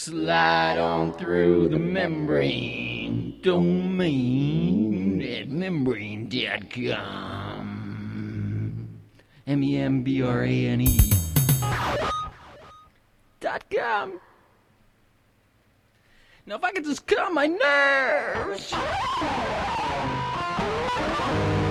Slide on through the membrane domain at membrane.com. membrane.com. Now if I could just calm my nerves.